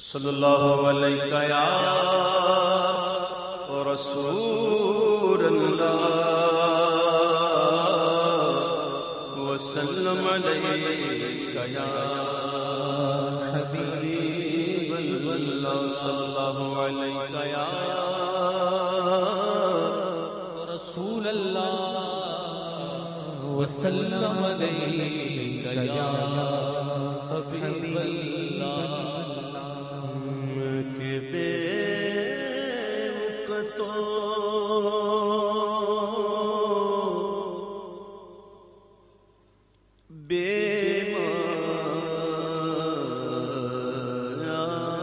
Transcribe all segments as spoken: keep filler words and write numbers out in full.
صلی اللہ علیہ یا رسول اللہ وسلم علیہ یا حبیب اللہ صلی اللہ علیہ یا رسول اللہ وسلم علیہ یا حبیب اللہ کہ بے وقتوں بے مایا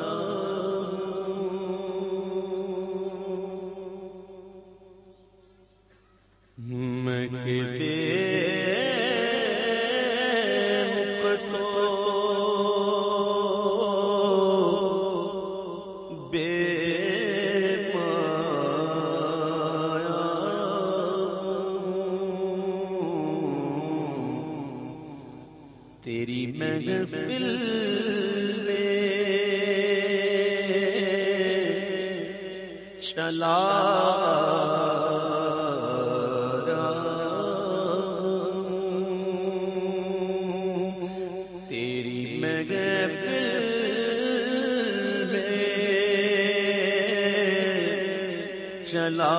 میں کہ بے تیری محفل میں چلا تیری محفل میں چلا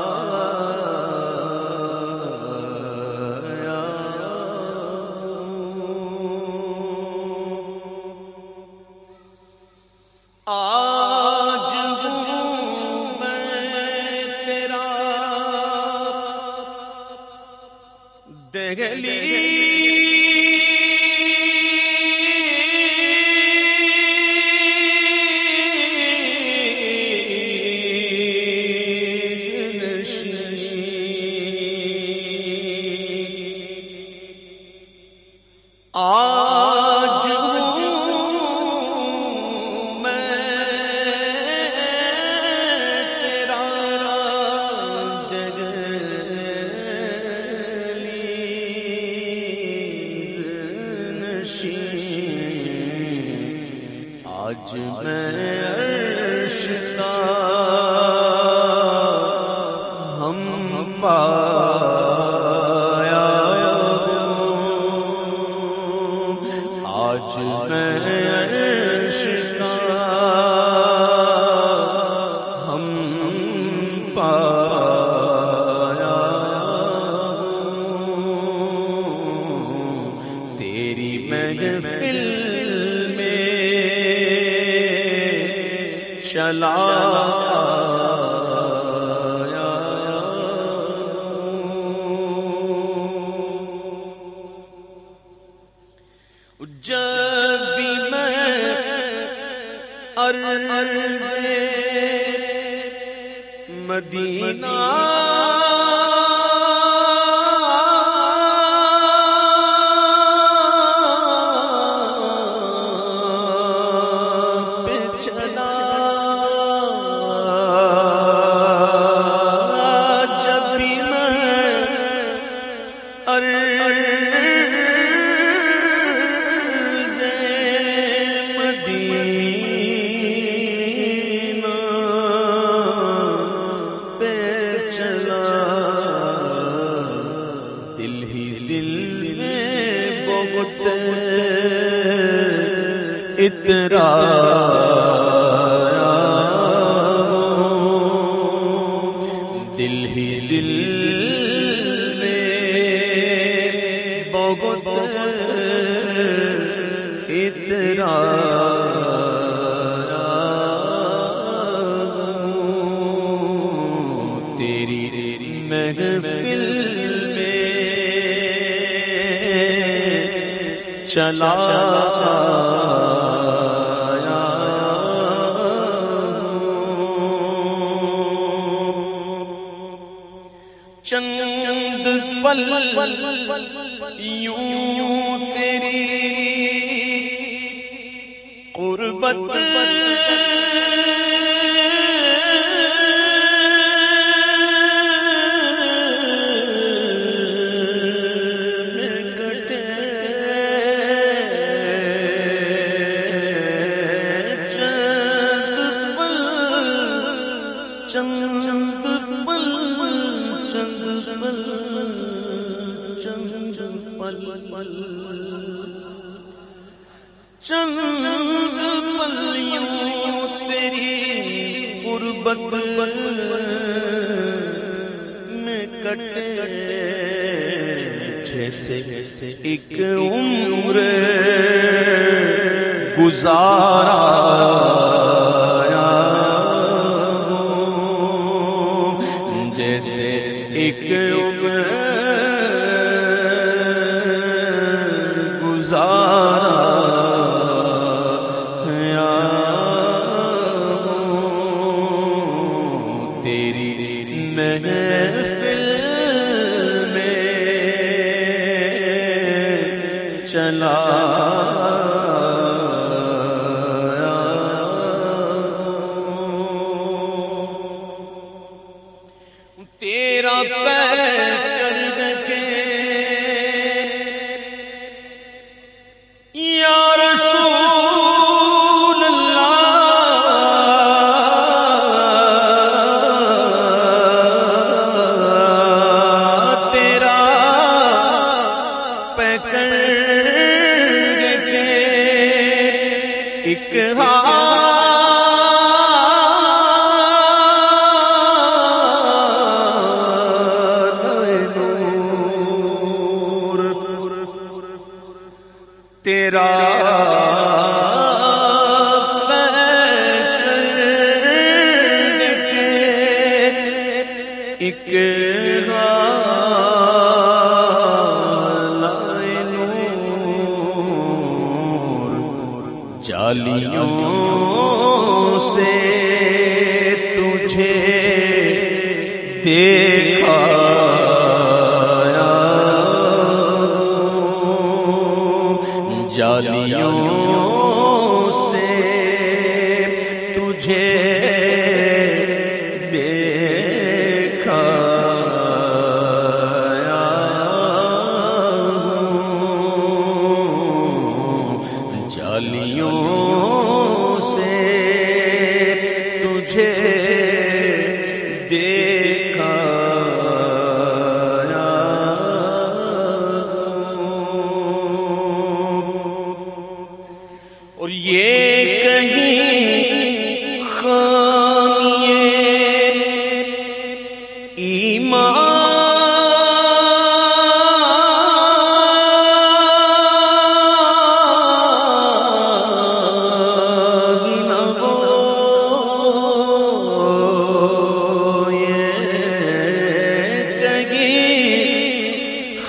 آج ہوں میں تیرا دہلیز نشین آج آج میں عرش کا ہم پایا آج میں عرش کا ہم پایا تیری محفل چلا جب بھی میں عرض مدینہ دل ہی دل میں بہت اترایا دل ہی دل میں بہت اترایا تیری محفل چلا چند پل یوں تیری قربت چند غربت میں کٹے جیسے ایک عمر گزارا جیسے ایک عمر گزارا تیری محفل میں چلا تیرا پیر کر کے یا رسول اللہ تیرا پیر کر کے ایک تیرا ایک نور جالیوں سے تجھے دیکھا جالیوں سے تجھے دیکھا جالیوں سے تجھے دیکھا اور یہ کہیں خامیے ایمان نہ ہو یہ کہیں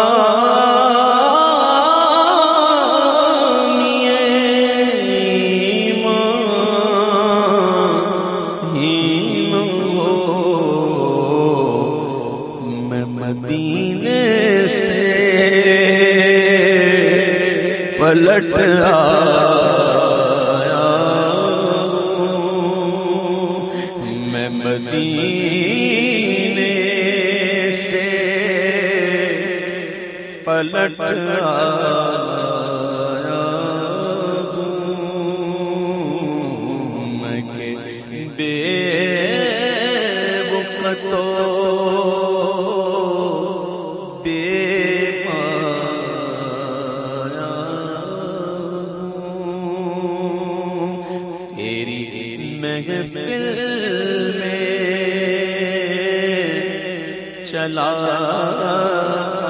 خامیے مدینے سے پلٹ آیا میں مدینے سے پلٹ آیا میں کہ بے وقتو محفل میں چلا